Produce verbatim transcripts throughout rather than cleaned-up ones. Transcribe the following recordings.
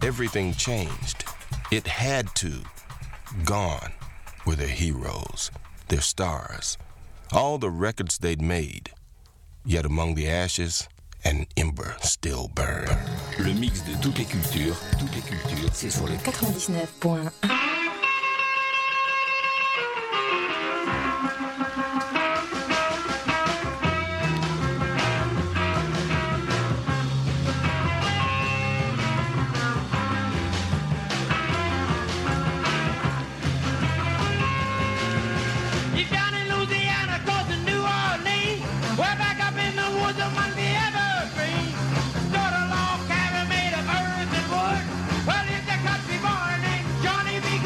everything changed. It had to. Gone were their heroes, their stars, all the records they'd made. Yet among the ashes, an ember still burned. Le mix de toutes les cultures, toutes les cultures, c'est sur le quatre-vingt-dix-neuf point un. Johnny B.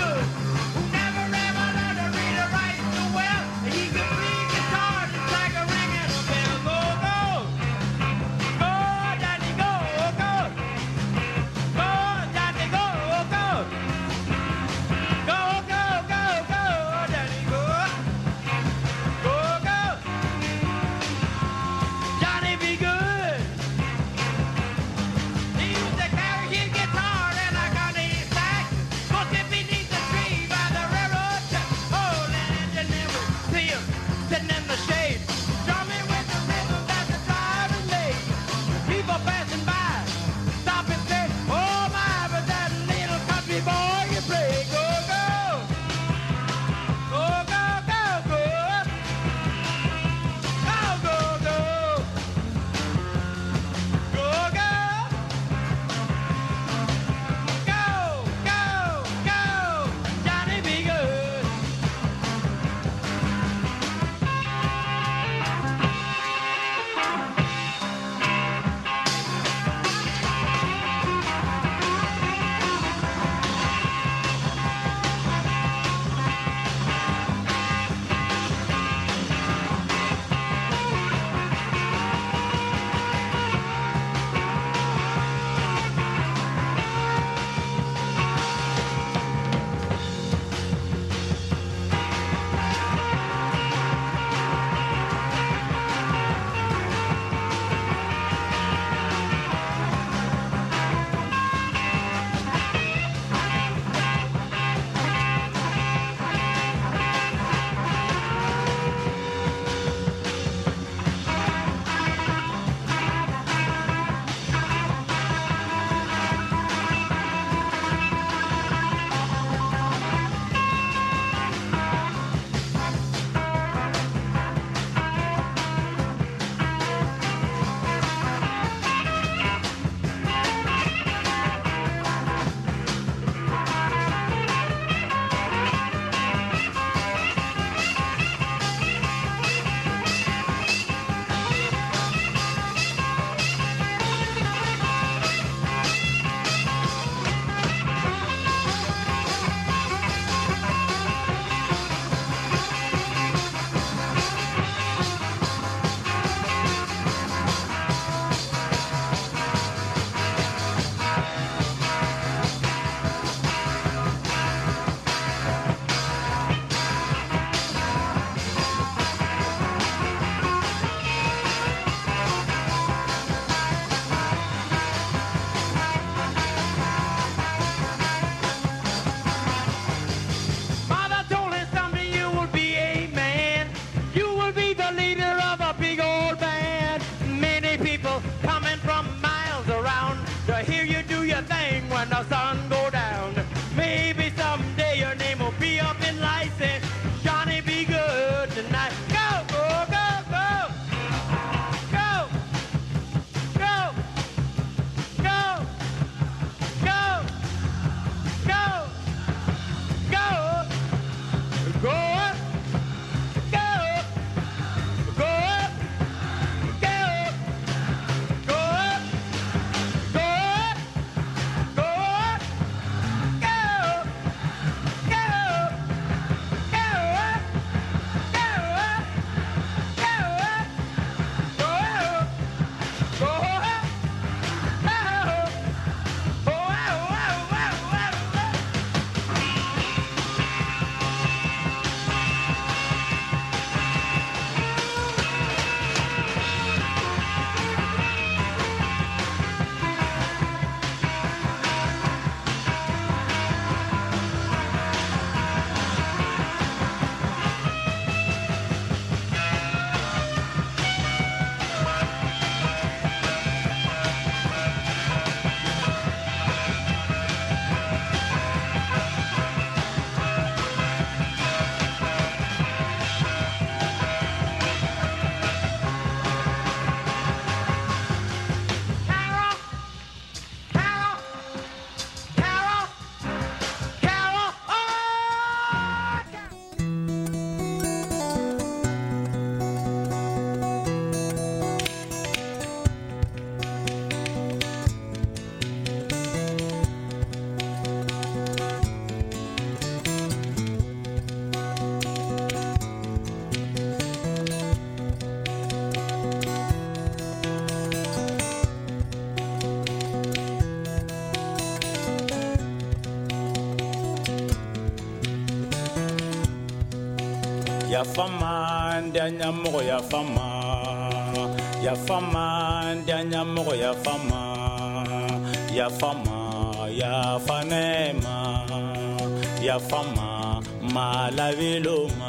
ya fama ndanya mo ya fama ya fama ndanya mo ya fama ya fama ya fanema ya fama malaviloma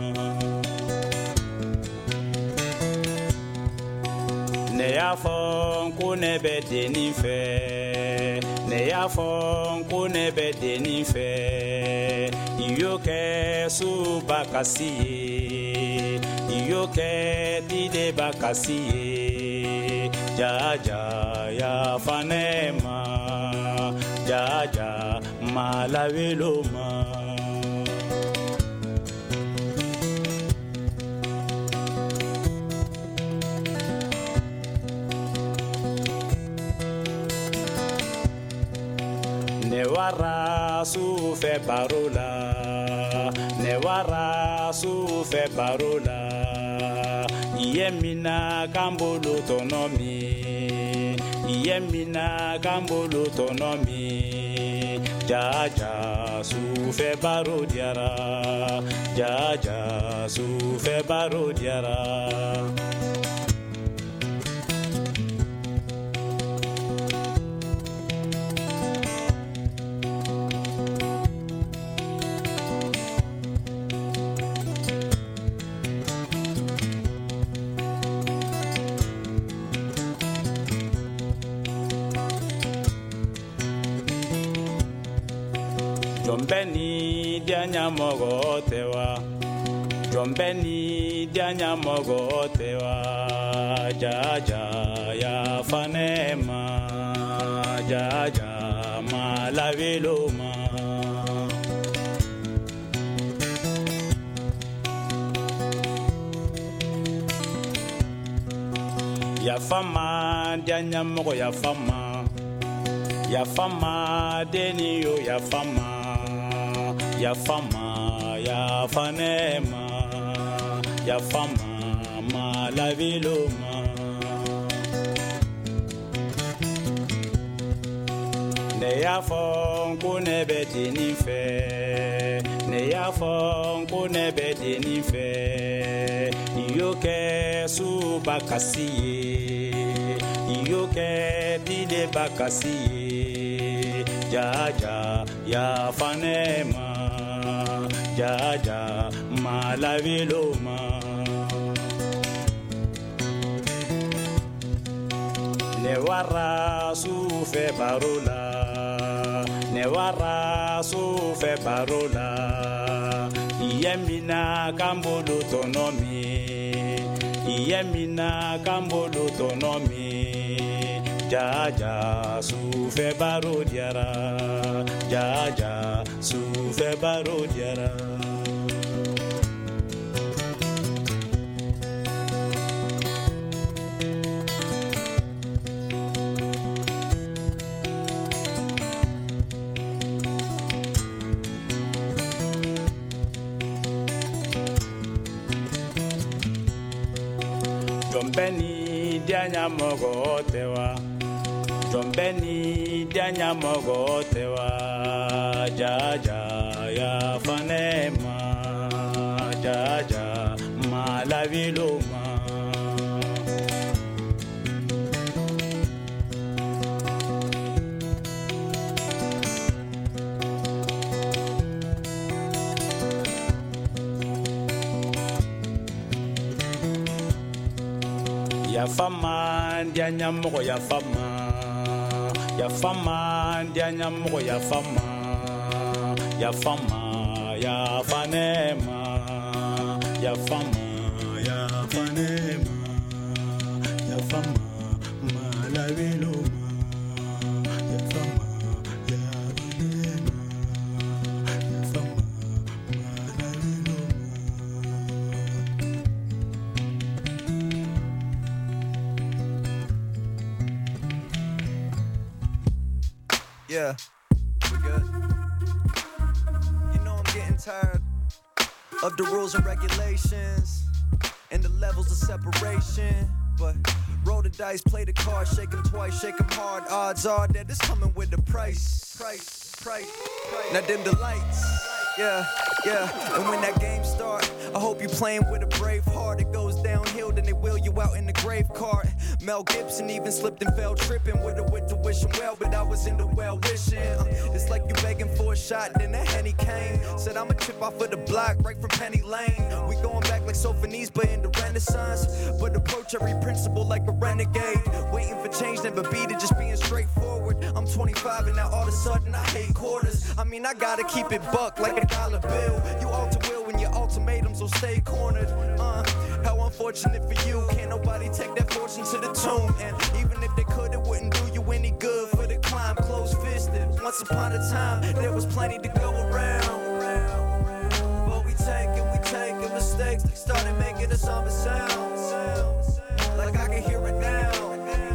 ne ya fon kune be deni fe ne ya fon kune be deni fe iyo ke su bakasiye iyo ke dide bakasiye ja ja ya fanema ja ja malaviloma ne wara su fe parola ne wara su fe parola yemina kambolo tonomi yemina kambolo tonomi ja ja su fe barodiara ja ja su fe barodiara Jombeni dianya mogo tewa Jombeni dianya mogo tewa ja ja ya fanema ja ja malaviloma ya fama dianya mogo ya fama ya fama deni yo ya fama ya fama ya fanema ya fama malaviloma ne ya fon kune be deni fe ne ya fon kune be deni fe iyo ke su bakasiye iyo ke dide bakasiye ja ja ya fanema ja ja malaviloma ne wara su fe parola ne wara su fe parola yemina kambolo tonomi yemina kambolo tonomi ja ja su fe barodiara ja ja su fe barodiara Jombeni dianya mogo tewa Jombeni dianya mogo tewa ja ja ya fanema ja ja malaviloma ya fama dianya mogo ya fama ya fama dianya mogo ya fama ya fama ya fanema ya fama ya fanema ya fama malaviloma ya fama ya fanema ya fama malaviloma Yeah, we good. You know I'm getting tired of the rules and regulations and the levels of separation. But roll the dice, play the cards, shake them twice, shake them hard. Odds are that it's coming with the price. Price, price, price. Now dim the lights. Yeah, yeah, and when that game starts, I hope you playing with a brave heart. It goes downhill, then they wheel you out in the grave cart. Mel Gibson even slipped and fell tripping with a with the wishing well, but I was in the well wishing. Uh, it's like you begging for a shot, then that Henny came. Said I'ma chip off of the block right from Penny Lane. We going back like Sophonisba but in the Renaissance, but approach every principle like a renegade. Waiting for change, never beat it, just being straightforward. I'm twenty-five and now all of a sudden I hate quarters. I mean I gotta keep it buck like a dollar bill. You alter will when your ultimatums will stay cornered. Uh, how unfortunate for you, can't nobody take that fortune to the tomb. And even if they could, it wouldn't do you any good for the climb. Closed fisted. Once upon a time, there was plenty to go around. But we taking, we taking mistakes. They started making us summer sounds. Like I can hear it now.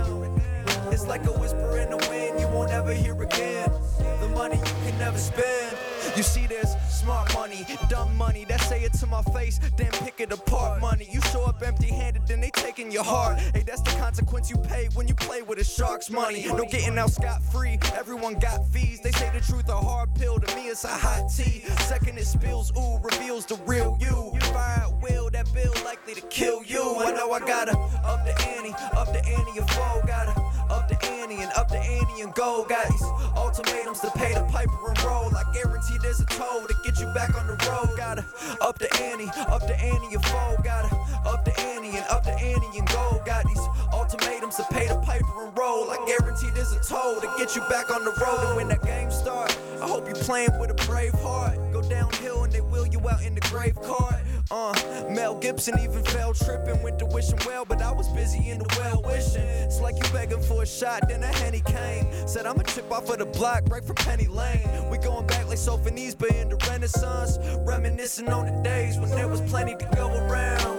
It's like a whisper in the wind you won't ever hear again. The money you can never spend. You see there's smart money, dumb money that say it to my face, then pick it apart. Money, you show up empty-handed, then they taking your heart. Hey, that's the consequence you pay when you play with a shark's money. No getting out scot-free, everyone got fees. They say the truth a hard pill, to me it's a hot tea. Second it spills, ooh, reveals the real you. Fire at will, that bill likely to kill you. I know I gotta up the ante, up the ante and foe. Gotta up the ante and up the ante and go. Got these ultimatums to pay the piper and roll. I guarantee there's a toll to get you back on the road. Gotta up the ante, up the ante and foe. Gotta up the ante and up the ante and go. Got these ultimatums to pay the piper and roll. I guarantee there's a toll to get you back on the road. And when that game starts, I hope you playing with a brave heart. Go downhill and they wheel you out in the grave cart. Uh, Mel Gibson even fell tripping, went to wishing well, but I was busy in the well wishing. It's like you begging for a shot, then a Henny came. Said I'ma chip off of the block right from Penny Lane. We going back like Sophonisba but in the Renaissance, reminiscing on the days when there was plenty to go around.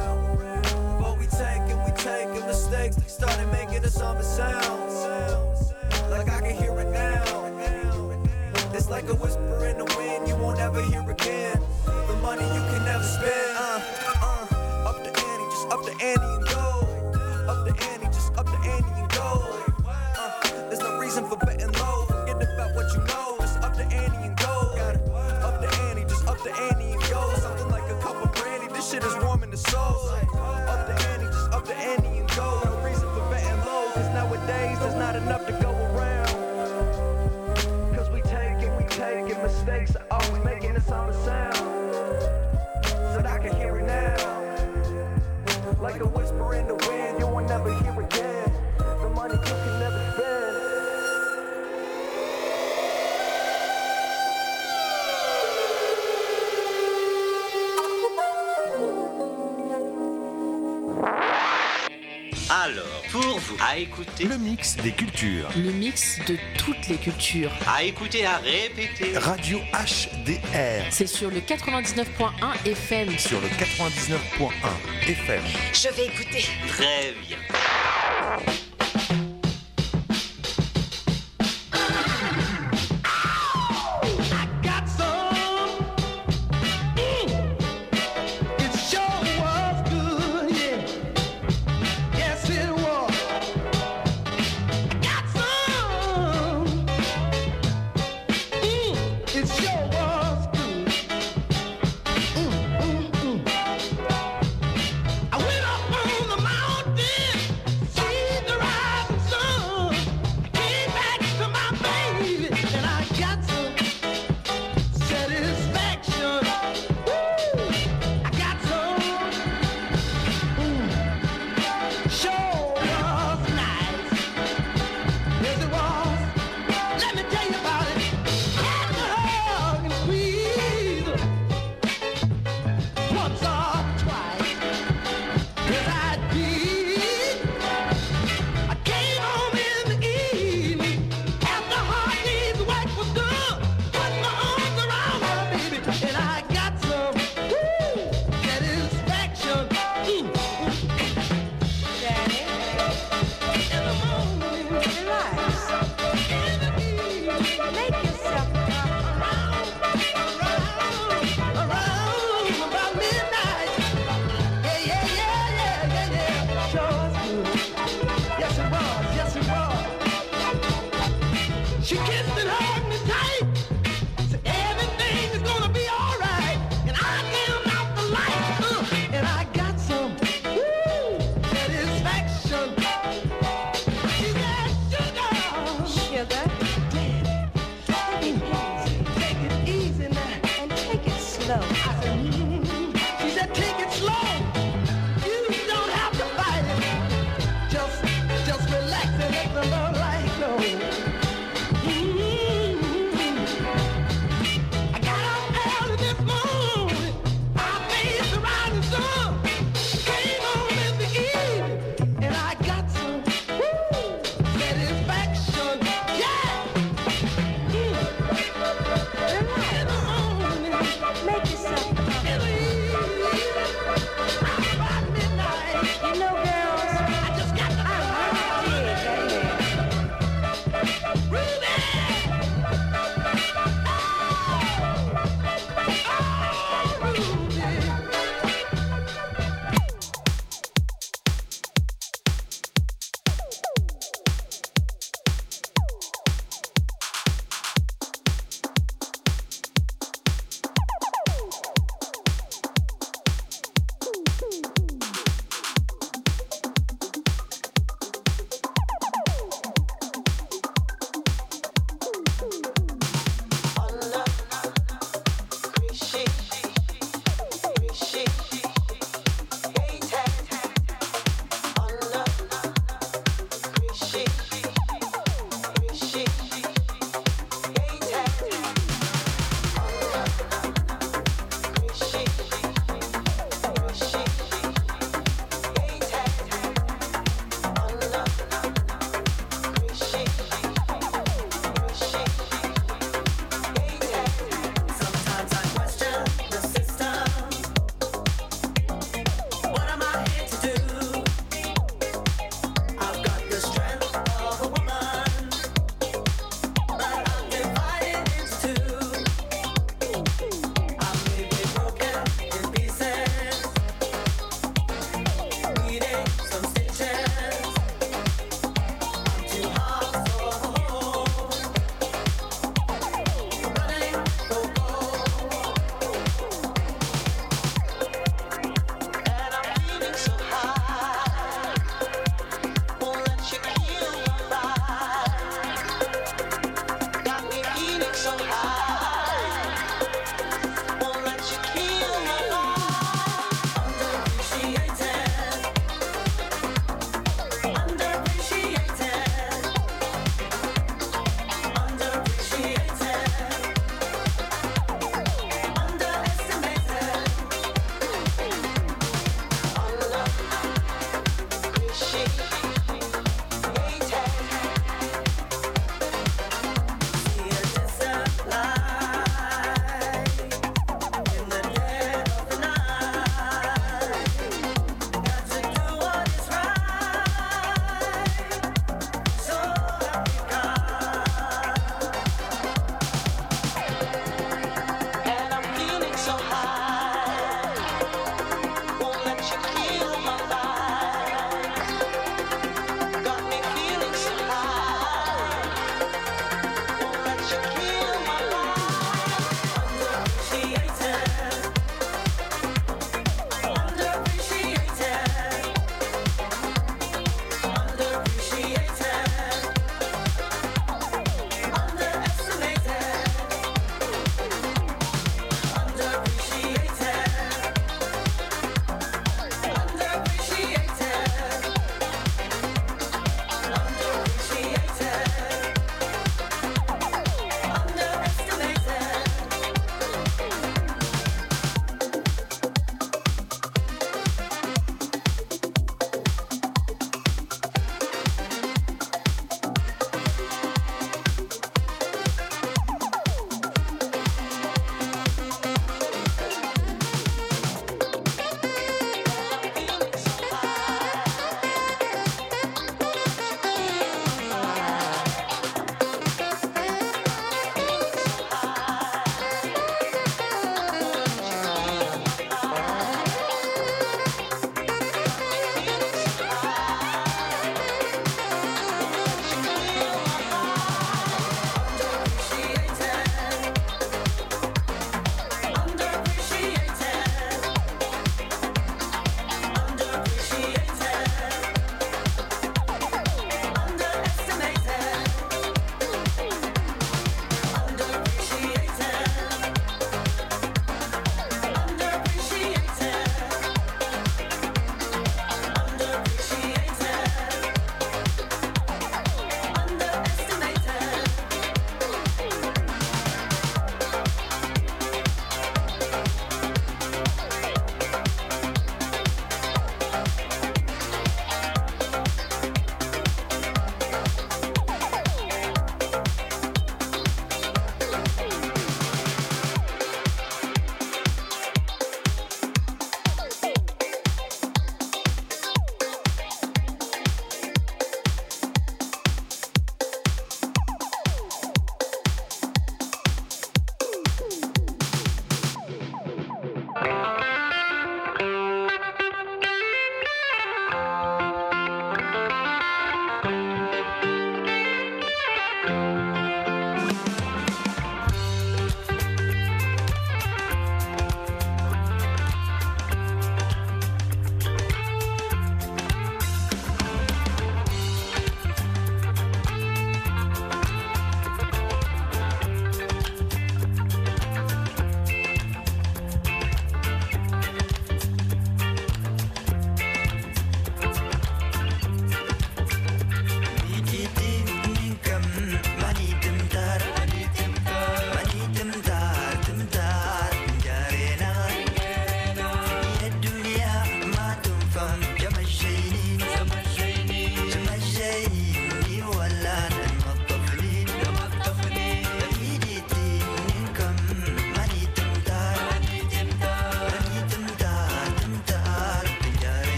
But we taking, we taking mistakes, they started making us summer sounds. Like I can hear it now. It's like a whisper in the wind you won't ever hear again. The money you can never spend. Uh, uh, up the ante, just up the ante and go. Up the ante, just up the ante and go. Uh, there's no reason for betting low. Forget about what you know. Just up the ante and go. Gotta up the ante, just up the ante and go. Something like a cup of brandy. This shit is warming the soul. Up the ante, just up the ante and go. No reason for betting low. Cause nowadays there's not enough to go around. Cause we taking, we taking mistakes. Always making the summer sound. So I can hear it now. Like a whisper in the wind, you will never hear again. The money you can never spend. Alors, pour vous, à écouter Le mix des cultures. Le mix de toutes les cultures. à écouter, à répéter. Radio H D R. C'est sur le quatre-vingt-dix-neuf point un F M. Sur le quatre-vingt-dix-neuf point un F M. Je vais écouter. Très bien. I went up on the mountain. slow. I said, mm-hmm. She said, take it slow. You don't have to fight it. Just, just relax and let the love light flow. Mm-hmm. I got up early this morning. I faced the rising sun. Came home in the evening, and I got some woo, satisfaction. Yeah. Make yourself comfortable. About midnight. You know, girls, I just got to I really dig that. Ruby! Oh, oh, Ruby. Love.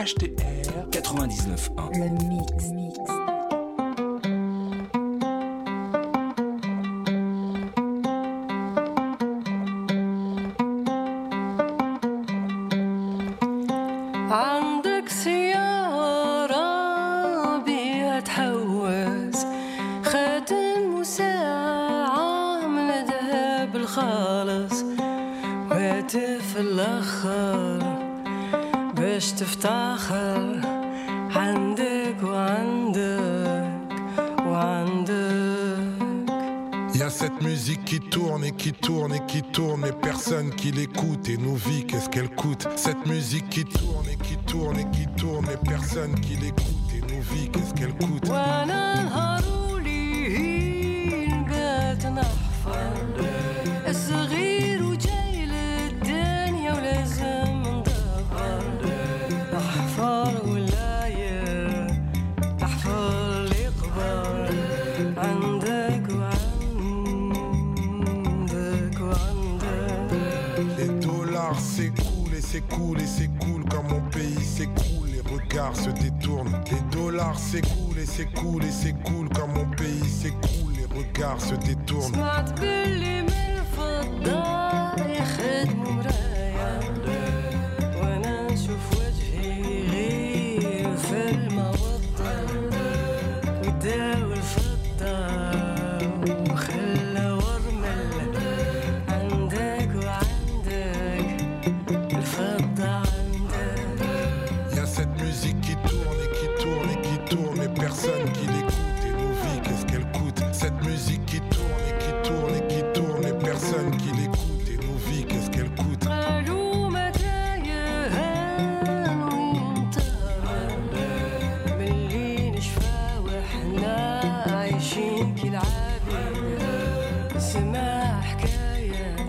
H T R quatre-vingt-dix-neuf point un. Le mix, mix. عندك سيارة بيها تحوز خاتم وساعة من ذهب الخالص وهاتف الأخر باش تفتخر عندك وعندك وعندك. Y a cette musique qui tourne et qui tourne et qui tourne, mais personne qui l'écoute. Et nos vies, qu'est-ce qu'elle coûte? Cette musique qui tourne et qui tourne et qui tourne, mais personne qui l'écoute. Et nos vies, qu'est-ce qu'elle coûte? وانا نهارولي نبات نحفر الصغير وجاي للدنيا ولازم ندبر نحفر ولاية نحفر اللي قبر عندك وعندك وعندك. Les dollars s'écoulent et s'écoulent et s'écoulent quand mon pays s'écroule. Les regards se détournent. Les dollars s'écoulent et s'écoulent et s'écoulent quand mon pays s'écroule. Les regards se détournent. سمعت باللي من الفضة يخدموا مرايا وانا نشوف وجهي غير في الموضة وداو الفضة وخلى ورمل عندك وعندك الفضة عندك. Y a cette musique qui tourne et qui tourne et qui tourne, mais personne qui l'écoute. Et nos vies, qu'est-ce qu'elle coûte? Cette musique qui tourne et qui tourne et qui tourne, mais personne qui l'écoute. Et nos vies, qu'est-ce qu'elle coûte? قالوا متى يهان وينتهى ملي نشفى وحنا عايشين كالعابد. سمع حكاية